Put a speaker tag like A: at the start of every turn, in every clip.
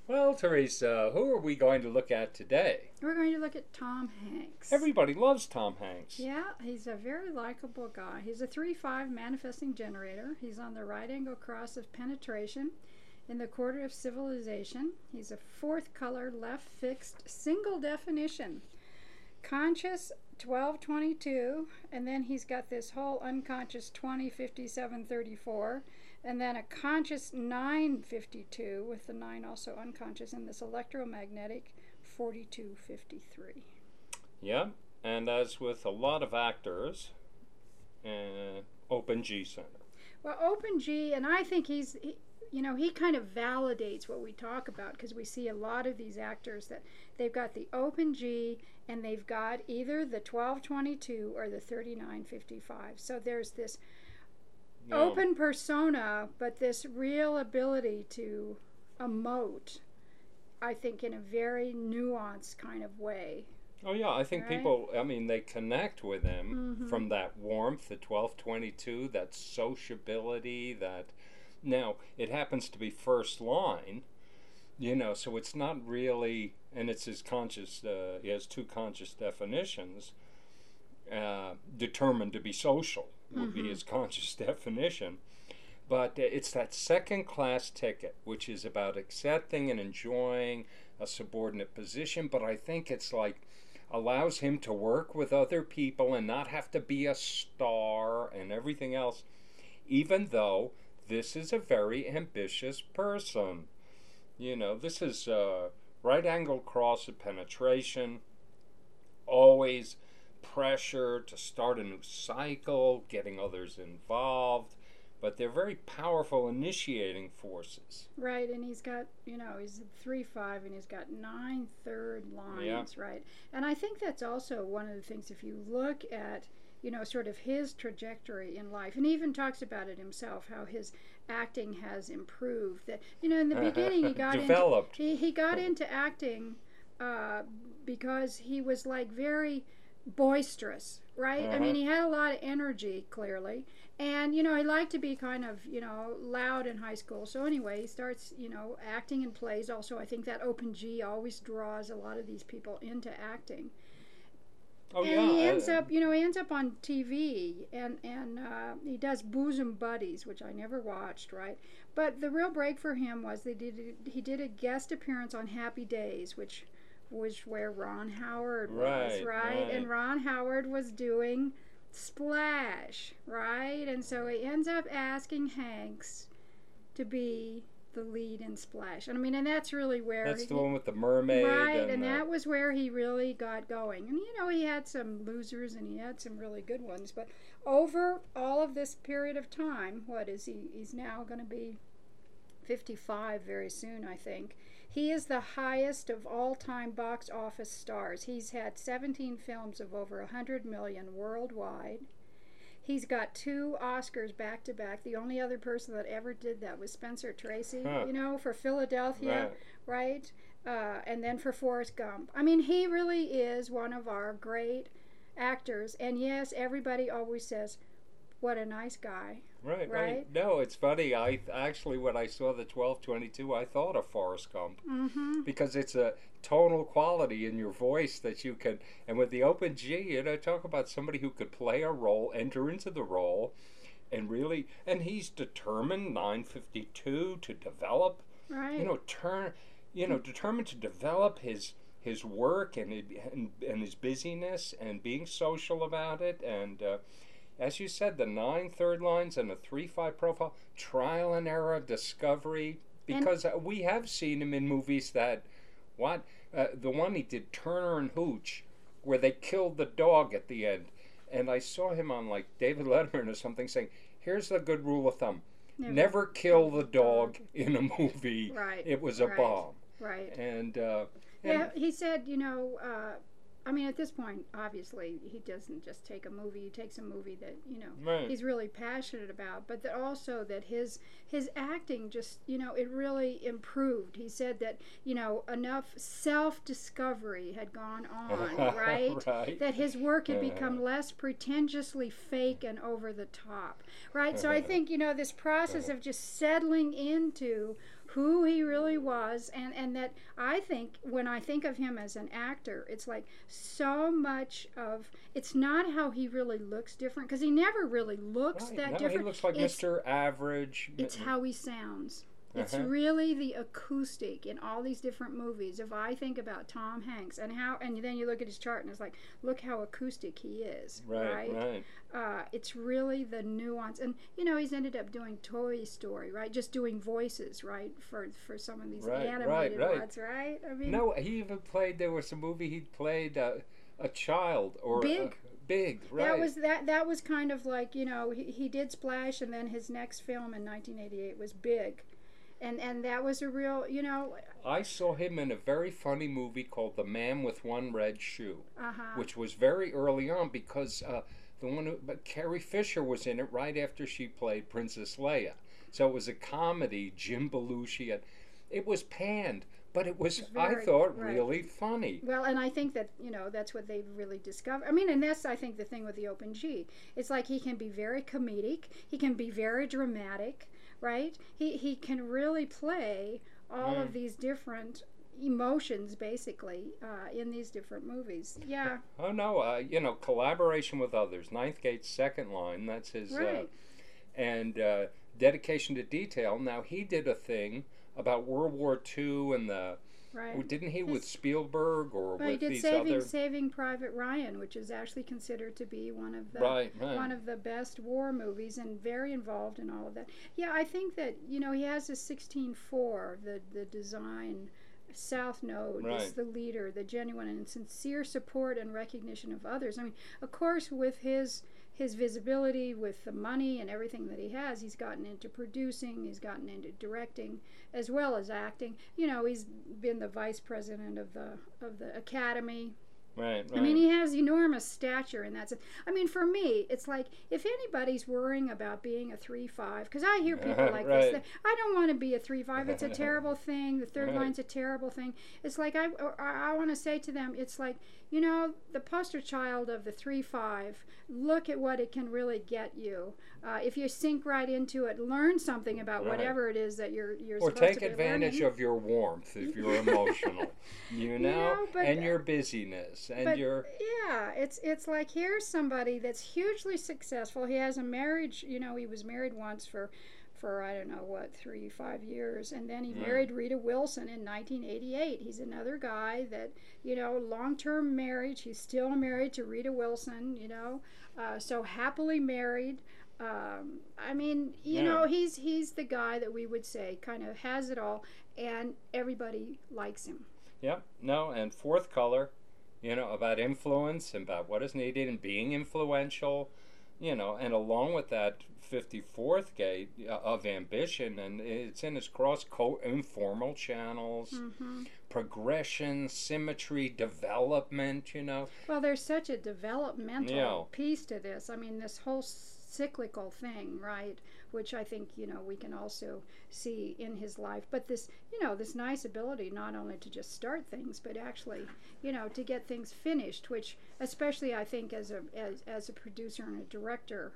A: Well, Teresa, who are we going to look at today?
B: We're going to look at Tom Hanks.
A: Everybody loves Tom Hanks.
B: Yeah, he's a very likable guy. He's a 3-5 manifesting generator. He's on the right angle cross of penetration in the quarter of civilization. He's a fourth color, left fixed, single definition. Conscious 1222, and then he's got this whole unconscious 205734, and then a conscious 952 with the 9 also unconscious, and this electromagnetic 4253.
A: Yep, and as with a lot of actors, open G center.
B: Well, Open G, and I think he kind of validates what we talk about, because we see a lot of these actors that they've got the Open G and they've got either the 1222 or the 3955. So there's this open persona, but this real ability to emote, I think, in a very nuanced kind of way.
A: Oh yeah, I think
B: Right?
A: people, they connect with him from that warmth, the 1222, that sociability, that now it happens to be first line, so it's not really, and it's his conscious, he has two conscious definitions. Determined to be social would be his conscious definition. But it's that second class ticket, which is about accepting and enjoying a subordinate position. But I think it's like allows him to work with other people and not have to be a star and everything else, even though this is a very ambitious person. This is right angle cross of penetration, always pressure to start a new cycle, getting others involved, but they're very powerful initiating forces.
B: Right, and he's got, he's 3-5 and he's got 9 third lines, right? And I think that's also one of the things, if you look at, sort of his trajectory in life, and he even talks about it himself, how his acting has improved. That, in the beginning he got
A: developed.
B: He got into acting because he was like very boisterous, right? I mean, he had a lot of energy, clearly. And, he liked to be kind of, loud in high school. So anyway, he starts, acting in plays. Also, I think that Open G always draws a lot of these people into acting.
A: Oh
B: And
A: yeah,
B: he ends up, he ends up on TV, and he does Bosom Buddies, which I never watched, right? But the real break for him was he did a guest appearance on Happy Days, which was where Ron Howard was, right? And Ron Howard was doing Splash, right? And so he ends up asking Hanks to be the lead in Splash. And I mean, and that's really where
A: that's the one with the mermaid,
B: right? And that was where he really got going. And he had some losers and he had some really good ones. But over all of this period of time, what is he? He's now going to be 55 very soon, I think. He is the highest of all-time box office stars. He's had 17 films of over 100 million worldwide. He's got 2 Oscars back to back. The only other person that ever did that was Spencer Tracy, for Philadelphia, right? And then for Forrest Gump. I mean, he really is one of our great actors. And yes, everybody always says, what a nice guy.
A: Right. No, it's funny. I actually, when I saw the 1222, I thought of Forrest Gump because it's a tonal quality in your voice that you can. And with the Open G, talk about somebody who could play a role, enter into the role, and really. And he's determined 952 to develop.
B: Right.
A: Determined to develop his work and his busyness and being social about it and. As you said, the 9 third lines and a 3-5 profile, trial and error, discovery, because we have seen him in movies that, the one he did, Turner and Hooch, where they killed the dog at the end. And I saw him on like David Letterman or something saying, here's the good rule of thumb. Never kill the dog in a movie.
B: Right.
A: It was a bomb.
B: Right.
A: And
B: he said, I mean, at this point, obviously, he doesn't just take a movie. He takes a movie that, he's really passionate about, but that also that his acting just, it really improved. He said that, enough self-discovery had gone on, right? That his work had become less pretentiously fake and over the top, right? So I think, this process of just settling into who he really was, and that I think when I think of him as an actor, it's like so much of it's not how he really looks different, because he never really looks
A: Right.
B: that
A: No,
B: different.
A: he looks like Mr. Average.
B: It's how he sounds. It's
A: Uh-huh.
B: really the acoustic in all these different movies. If I think about Tom Hanks and then you look at his chart and it's like, look how acoustic he is,
A: Right,
B: right?
A: right.
B: It's really the nuance, and he's ended up doing Toy Story, right? Just doing voices, right, for some of these
A: Right,
B: animated
A: right.
B: ones, right? I mean,
A: No, he even played. There was a movie he played a child or
B: Big.
A: Big, right?
B: That was kind of like he did Splash, and then his next film in 1988 was Big. And that was a real,
A: I saw him in a very funny movie called The Man with One Red Shoe,
B: uh-huh.
A: which was very early on because but Carrie Fisher was in it right after she played Princess Leia. So it was a comedy. Jim Belushi, and it was panned, but it was I thought
B: right.
A: really funny.
B: Well, and I think that that's what they've really discovered. I mean, and that's I think the thing with the Open G. It's like he can be very comedic. He can be very dramatic. Right? He can really play all of these different emotions, basically, in these different movies. Yeah.
A: Oh no, collaboration with others. Ninth Gate's Second Line. That's his.
B: Right.
A: And dedication to detail. Now he did a thing about World War II and the.
B: Right.
A: Didn't he with Spielberg or
B: well,
A: with
B: he did
A: these
B: Saving Private Ryan, which is actually considered to be one of the one of the best war movies, and very involved in all of that. Yeah, I think that he has a 16-4, the design. South Node is the leader, the genuine and sincere support and recognition of others. I mean, of course, with his visibility, with the money and everything that he has, he's gotten into producing, he's gotten into directing, as well as acting. He's been the vice president of the Academy.
A: Right.
B: I mean, he has enormous stature in that sense. I mean, for me, it's like if anybody's worrying about being a 3-5, because I hear people like this, I don't want to be a 3-5. It's a terrible thing. The third line's a terrible thing. It's like I want to say to them, it's like the poster child of the 3-5. Look at what it can really get you. If you sink right into it, learn something about whatever it is that you're
A: or
B: supposed
A: take
B: to be
A: advantage
B: learning.
A: of your warmth if you're emotional, and your busyness and your
B: it's like here's somebody that's hugely successful. He has a marriage. He was married once for I don't know what 3-5 years, and then he married Rita Wilson in 1988. He's another guy that long-term marriage. He's still married to Rita Wilson. So happily married. I mean, he's the guy that we would say kind of has it all, and everybody likes him.
A: Yep. No, and fourth color, about influence and about what is needed and being influential, and along with that 54th gate of ambition, and it's in his informal channels, progression, symmetry, development,
B: Well, there's such a developmental piece to this. I mean, this whole cyclical thing, right? Which I think we can also see in his life. But this this nice ability not only to just start things, but actually to get things finished. Which especially I think as a producer and a director,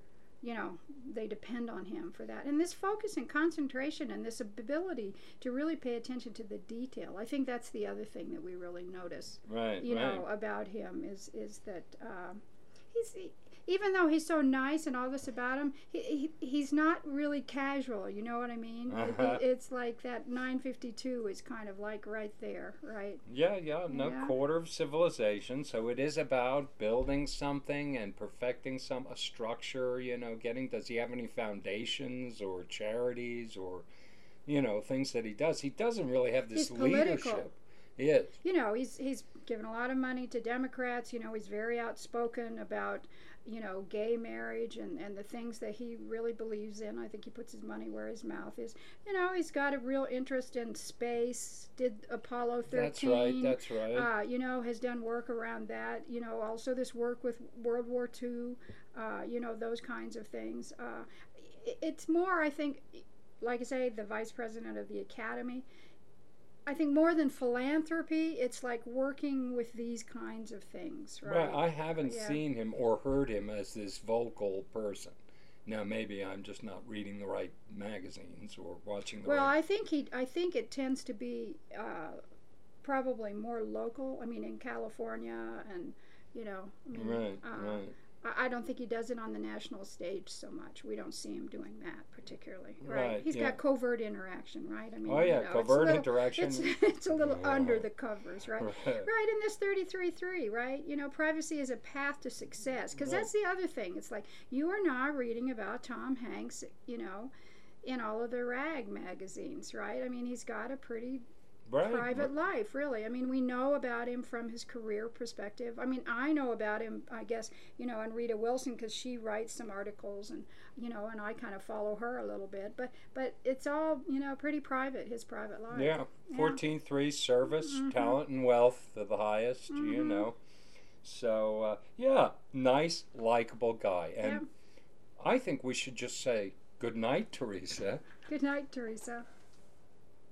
B: they depend on him for that. And this focus and concentration and this ability to really pay attention to the detail. I think that's the other thing that we really notice.
A: Right.
B: About him is that he's. Even though he's so nice and all this about him, he's not really casual. You know what I mean? It's like that 952 is kind of like right there, right?
A: Yeah. Quarter of civilization. So it is about building something and perfecting a structure. Does he have any foundations or charities or, things that he does? He doesn't really have this leadership. He is.
B: He's given a lot of money to Democrats. He's very outspoken about gay marriage and the things that he really believes in. I think he puts his money where his mouth is. He's got a real interest in space, did Apollo 13.
A: That's right.
B: Has done work around that. Also this work with World War II, those kinds of things. It's more, I think, like I say, the vice president of the Academy. I think more than philanthropy, it's like working with these kinds of things, right?
A: Right. I haven't seen him or heard him as this vocal person. Now maybe I'm just not reading the right magazines or watching the
B: Well,
A: right.
B: I think it tends to be probably more local. I mean, in California, and I mean,
A: Right, right,
B: I don't think he does it on the national stage so much. We don't see him doing that particularly, right?
A: right.
B: He's
A: Yeah.
B: got covert interaction, right? I mean,
A: Oh yeah,
B: it's a
A: covert
B: little,
A: interaction.
B: it's a little under
A: Oh,
B: the covers, right?
A: right,
B: Right in this 33.3, right? Privacy is a path to success, because
A: right,
B: that's the other thing. It's like you are not reading about Tom Hanks, in all of the rag magazines, right? I mean, he's got a pretty
A: right.
B: private life, really. I mean, we know about him from his career perspective. I mean, I know about him, I guess, and Rita Wilson, because she writes some articles, and and I kind of follow her a little bit. But it's all pretty private, his private life.
A: Yeah,
B: Yeah.
A: 14.3 service, talent, and wealth are the highest. So yeah, nice, likable guy, and
B: Yeah.
A: I think we should just say good night, Teresa.
B: Good night, Teresa.